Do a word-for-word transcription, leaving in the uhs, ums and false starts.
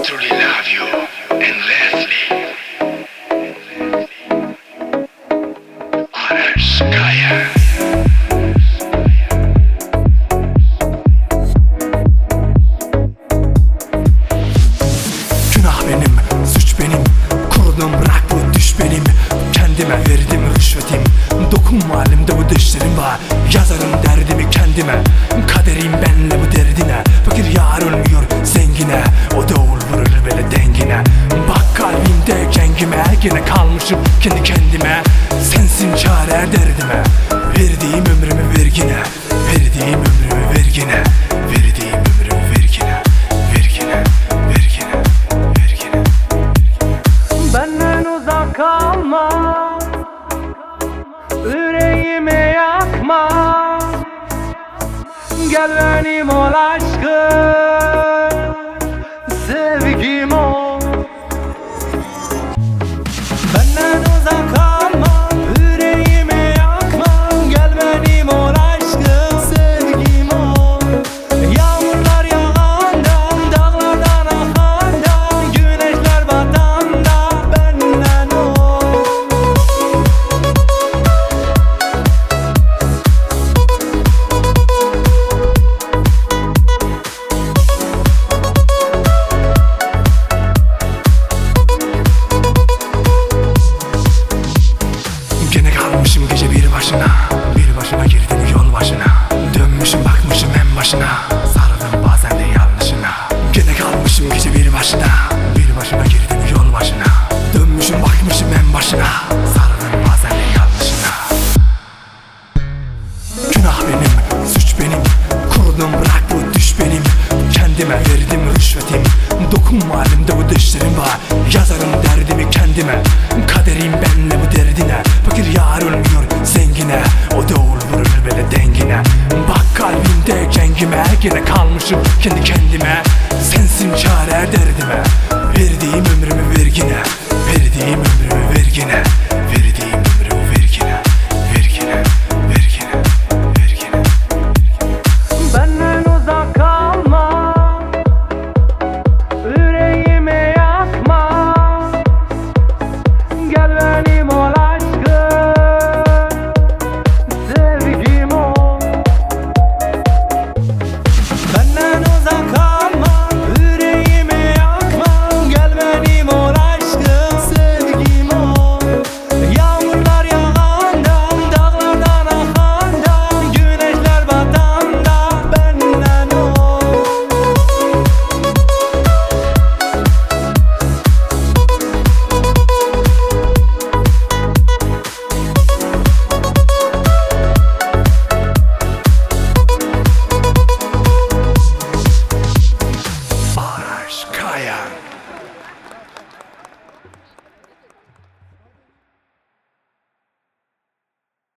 truly love you endlessly. Ararskaya. Günah benim, suç benim, kurdum bırak bu düş benim. Kendime verdim rüşvetim, dokunma halimde bu düşlerim var. Yazarım derdimi kendime, kaderim benle bu derdine. Fakir yar olmuyor zengine, o da oğul vurur böyle dengine. Bak kalbimde kengime, gene kalmışım kendi kendime. Sensin çare derdime, verdiğim ömrümü vergine. Verdiğim ömrümü vergine, verdiğim ömrümü vergine. Vergine, vergine, vergine. Benden uzak kalma, yüreğimi yakma. Gel benim ol aşkım, sevgim ol. Benden uzak kalma, yüreğimi yakma. Gel benim ol aşkım, sevgim ol. Yağmurlar yağanda, dağlardan akanda, güneşler batanda benden ol. Gene kalmışım gece bir başına, bir başına girdim yol başına. Dönmüşüm bakmışım en başına, sarıldım bazen de yanlışına. Gene kalmışım gece bir başına, bir başına girdim yol başına. Dönmüşüm bakmışım en başına, sarıldım bazen de yanlışına. Günah benim, suç benim, kurdum bırak bu düş benim. Kendime verdim rüşvetim, dokunma halimde bu düşlerim var. Yazarım derdimi kendime, kaderim benle bu derdine. Fakir yar olmuyor zengine, o da oğul vurur böyle dengine. Bak kalbimde kengime, gene kalmışım kendi kendime. Sensin çare derdime, verdiğim ömrümü vergine. Verdiğim ömrümü vergine.